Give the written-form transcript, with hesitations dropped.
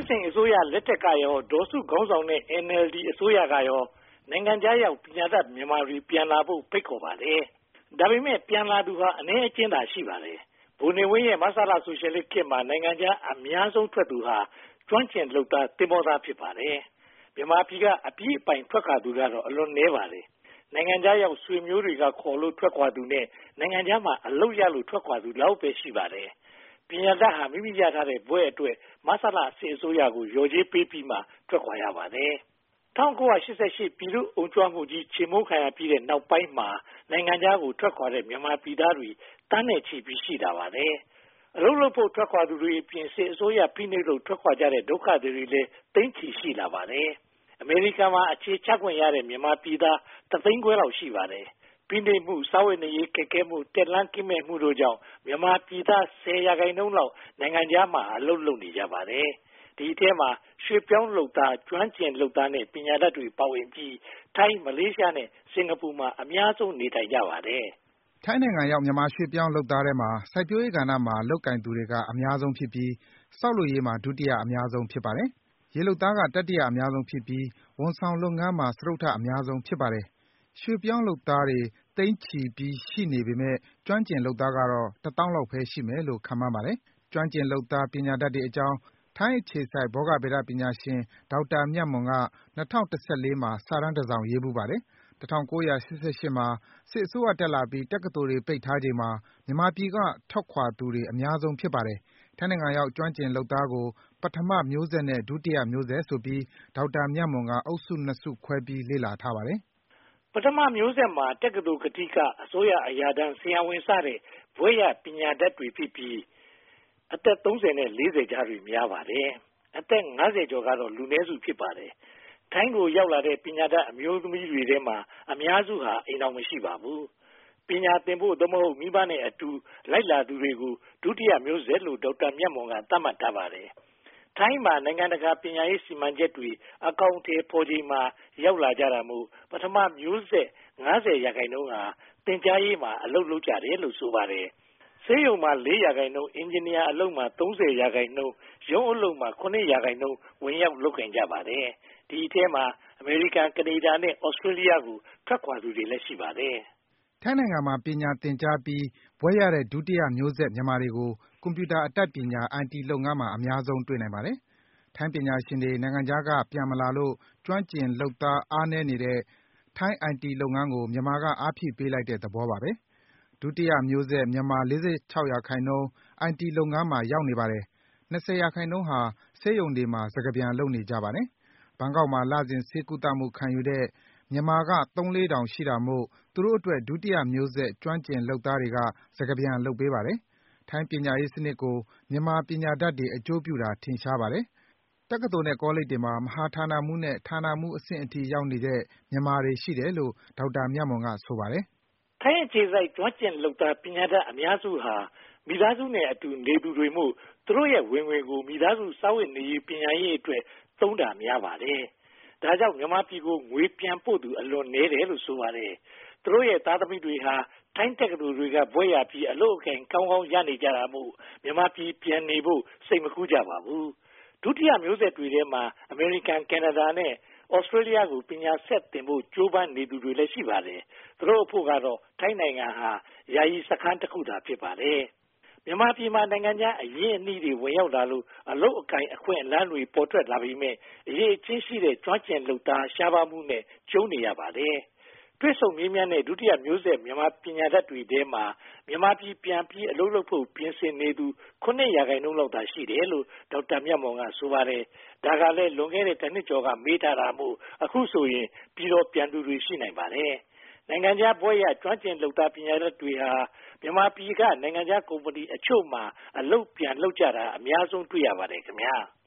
စိန်အစိုးရလက်ထက်ကရောဒေါ်စုခေါင်းဆောင်တဲ့ NLD အစိုးရကရောနိုင်ငံခြားရောက်ပညာတတ်မြန်မာတွေပြန်လာဖို့ဖိတ်ခေါ်ပါတယ်။ဒါပေမဲ့ပြန်လာသူဟာအနည်းအကျဉ်းသာရှိပါတယ်။ဗိုလ်နေဝင်းရဲ့မဆလဆိုရှယ်လစ်ခေတ်မှာနိုင်ငံခြားအများဆုံးထွက်သူဟာကျွမ်းကျင်လုပ်သားသင်္ဘောသားဖြစ်ပါတယ်။မြန်မာပြည်ကအပြည့်အပိုင်ထွက်ခွာသူကတော့အလွန်နည်းပါတယ်။နိုင်ငံခြားရောက်ဆွေမျိုးတွေကခေါ်လို့ထွက်ခွာသူနဲ့နိုင်ငံခြားမှာအလုပ်ရလို့ထွက်ခွာသူလောက်ပဲရှိပါတယ်။ပညာတတ်ဟာမိမိရထားတဲ့ဘွဲ့အတွက်မဆလစစ်အစိုးရကိုလျော်ကြေးပေးပြီးမှထွက်ခွာရပါတယ်။1988ပြည်သူ့အုံကြွမှုကြီးချေမှုန်းခံရပြီးတဲ့နောက်ပိုင်းမှာနိုင်ငံခြားကိုထွက်ခွာတဲ့မြန်မာပြည်သားတွေတန်းနဲ့ချီပြီးရှိတာပါတယ်။အလုပ်လုပ်ဖို့ထွက်ခွာသူတွေအပြင်စစ်အစိုးရဖိနှိပ်လို့ထွက်ခွာကြတဲ့ဒုက္ခတွေလည်းသိန်းချီရှိလာပါတယ်။အမေရိကန်မှာအခြေချခွင့်ရတဲ့မြန်မာပြည်သား3သိန်းခွဲလောက်ရှိပါတယ်။ဖိနှိပ်မှုစာဝတ်နေရေးခက်ခဲမှုတက်လန်းကင်းမဲ့မှုတို့ကြောင့်မြန်မာပြည်သား10%လောက်နိုင်ငံခြားမှာအလုပ်လုပ်နေကြပါတယ်။ဒီအထဲမှာရွှေပြောင်းလုပ်သားကျွမ်းကျင်လုပ်သားနဲ့ပညာတတ်တွေပါဝင်ပြီးထိုင်းမလေးရှားနဲ့စင်ကာပူမှာအများဆုံးနေထိုင်ကြပါတယ်။ထိုင်းနိုင်ငံရောက်မြန်မာရွှေပြောင်းလုပ်သားတွေမှာစိုက်ပျိုးရေးကဏ္ဍမှာလုပ်ကင်သူတွေကအများဆုံးဖြစ်ပြီးဆောက်လုပ်ရေးမှာဒုတိယအများဆုံးဖြစ်ပါတယ်။ရေလုပ်သားကတတိယအများဆုံးဖြစ်ပြီးဝန်ဆောင်လုပ်ငန်းမှာစတုတ္ထအများဆုံးဖြစ်ပါတယ်။ရွှေပြောင်းလုပ်သားတွေသိန်းချီပြီးရှိနေပေမဲ့ကျွမ်းကျင်လုပ်သားကတော့1000လောက်ပဲရှိမယ်လို့ခန့်မှန်းပါတယ်။ကျွမ်းကျင်လုပ်သားပညာတတ်တွေအကြောင်းထိုင်းအခြေစိုက်ဘောဂဗေဒပညာရှင်ဒေါက်တာမြတ်မွန်က2014မှာစာတမ်းတစ်စောင်ရေးဖူးပါတယ်။1988မှာစစ်အစိုးရတက်လာပြီးတက္ကသိုလ်တွေပိတ်ထားချိန်မှာမြန်မာပြည်ကထွက်ခွာသူတွေအများဆုံးဖြစ်ပါတယ်။ထိုင်းနိုင်ငံရောက်ကျွမ်းကျင်လုပ်သားကိုပထမမျိုးဆက်နဲ့ဒုတိယမျိုးဆက်ဆိုပြီးဒေါက်တာမြတ်မွန်ကအုပ်စု2စုခွဲပြီးလေ့လာထားပါတယ်။ပထမမျိုးဆက်မှာတက္ကသိုလ်ကတိကအစိုးရအရာထမ်းဆရာဝန်စတဲ့ဘွဲ့ရပညာတတ်တွေဖြစ်ပြီးအသက်30နဲ့40ကြားတွေများပါတယ်။အသက်50ကျော်ကတော့လူနည်းစုဖြစ်ပါတယ်။ထိုင်းကိုရောက်လာတဲ့ပညာတတ်အမျိုးသမီးတွေထဲမှာအများစုဟာအိမ်တော်မရှိပါဘူး။ပညာသင်ဖို့သို့မဟုတ်မိဘနဲ့အတူလိုက်လာသူတွေကိုဒုတိယမျိုးဆက်လို့ဒေါက်တာမြတ်မွန်ကသတ်မှတ်ထားပါတယ်။ထိုင်းမှာနိုင်ငံတကာပညာရေးစီမံချက်တွေအကောင့်ထဲပေါ်ချိန်မှာရောက်လာကြတာမို့ပထမမျိုးဆက်50%ဟာသင်ကြားရေးမှာအလုပ်လုပ်ကြတယ်လို့ဆိုပါတယ်။ဆေးရုံမှာ4%အင်ဂျင်နီယာအလုပ်မှာ30%ရုံးအလုပ်မှာ9%ဝင်ရောက်လုပ်ကိုင်ကြပါတယ်။ဒီအထဲမှာအမေရိကန်ကနေဒါနဲ့ဩစတြေးလျကိုထွက်ခွာသူတွေလည်းရှိပါတယ်။ထိုင်းနိုင်ငံမှာပညာသင်ကြားပြီးဘွဲ့ရတဲ့ဒုတိယမျိုးဆက်မြန်မာတွေကိုကွန်ပျူတာအတတ်ပညာ IT လုပ်ငန်းမှာအများဆုံးတွေ့နိုင်ပါတယ်။ထိုင်းပညာရှင်တွေနိုင်ငံခြားကပြန်မလာလို့ကျွမ်းကျင်လုပ်သားအားနည်းနေတဲ့ထိုင်း IT လုပ်ငန်းကိုမြန်မာကအားဖြည့်ပေးလိုက်တဲ့သဘောပါပဲ။ဒုတိယမျိုးဆက်မြန်မာ46% IT လုပ်ငန်းမှာရောက်နေပါတယ်။20%ဟာဆေးရုံတွေမှာစကားပြန်လုပ်နေကြပါတယ်။ဘန်ကောက်မှာလစဉ်ဆေးကုသမှုခံယူတဲ့မြန်မာက3-4တောင်ရှိတာမို့သူတို့အတွက်ဒုတိယမျိုးဆက်ကျွမ်းကျင်လုပ်သားတွေကစကားပြန်လုပ်ပေးပါတယ်။ထိုင်းပညာရေးစနစ်ကိုမြန်မာပညာတတ်တွေအကျိုးပြုတာထင်ရှားပါတယ်။တက္ကသိုလ်နဲ့ကောလိပ်တွေမှာမဟာဌာနမှူးနဲ့ဌာနမှူးအဆင့်အထိရောက်နေတဲ့မြန်မာတွေရှိတယ်လို့ဒေါက်တာမြတ်မွန်ကဆိုပါတယ်။ထိုင်းအခြေစိုက်ကျွမ်းကျင်လုပ်သားပညာတတ်အများစုဟာမိသားစုနဲ့အတူနေသူတွေမို့သူတို့ရဲ့ဝင်ငွေကိုမိသားစုစာဝတ်နေရေးပညာရေးအတွက်သုံးတာများပါတယ်။ဒါကြောင့်မြန်မာပြည်ကိုငွေပြန်ပို့သူအလွန်နည်းတယ်လို့ဆိုပါတယ်။သူတို့ရဲ့သားသမီးတွေဟာထိုင်းတက္ကသိုလ်တွေကဘွဲ့ရပြီးအလုပ်အကိုင်ကောင်းကောင်းရနေကြတာမို့မြန်မာပြည်ပြန်နေဖို့စိတ်မကူးကြပါဘူး။ဒုတိယမျိုးဆက်တွေထဲမှာအမေရိကန်ကနေဒါနဲ့ဩစတြေးလျကိုပညာဆက်သင်ဖို့ကြိုးပမ်းနေသူတွေလည်းရှိပါတယ်။သူတို့အဖို့ကတော့ထိုင်းနိုင်ငံဟာယာယီစခန်းတစ်ခုသာဖြစ်ပါတယ်။မြန်မာပြည်မှာနိုင်ငံခြားအရင်းအနှီးတွေဝင်ရောက်လာလို့အလုပ်အကိုင်အခွင့်အလမ်းတွေပေါ်ထွက်လာပြီးမြဲအရေးအချင်းရှိတဲ့ကျွမ်းကျင်လုပ်သားရှားပါမှုနဲ့ကျုံနေရပါတယ်။တွေ့ဆုံမေးမြန်းတဲ့ဒုတိယမျိုးဆက်မြန်မာပညာတတ်တွေထဲမှာမြန်မာပြည်ပြန်ပြီးအလုပ်လုပ်ဖို့ပြင်ဆင်နေသူ9%လောက်သာရှိတယ်လို့ဒေါက်တာမြတ်မောင်ကဆိုပါတယ်။ဒါကလည်းလွန်ခဲ့တဲ့တစ်နှစ်ကျော်ကမေးထားတာမို့အခုဆိုရင်ပြည်တော်ပြန်သူတွေရှိနိုင်ပါတယ်။နိုင်ငံခြားဘွဲ့ရကျွမ်းကျင်လုပ်သားပညာတတ်တွေဟာမြန်မာပြည်ကနိုင်ငံခြားကုမ္ပဏီအချို့မှာအလုပ်ပြန်လုပ်ကြတာအများဆုံးတွေ့ရပါတယ်ခင်ဗျာ။